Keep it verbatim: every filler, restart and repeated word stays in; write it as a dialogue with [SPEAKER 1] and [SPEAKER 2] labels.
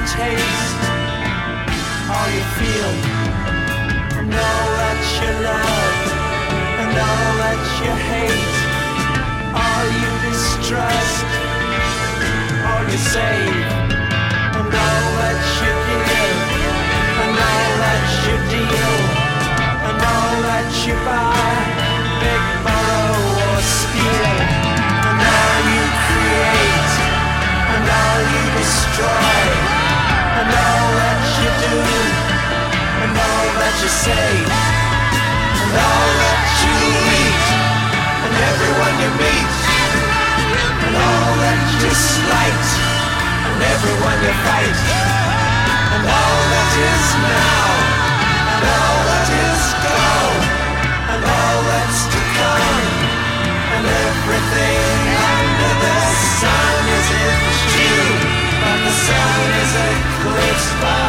[SPEAKER 1] taste, all you feel, and all that you love, and all that you hate, all you distrust, all you save, and all that you give, and all that you deal, and all that you buy, big, borrow or steal, and all you create, and all you destroy, and all that you do, and all that you say, and all that you eat, and everyone you meet, and all that you slight, and everyone you fight, and all that is now, and all that is gone, and all that's to come, and everything under the sun is in June, but the sun is eclipsed by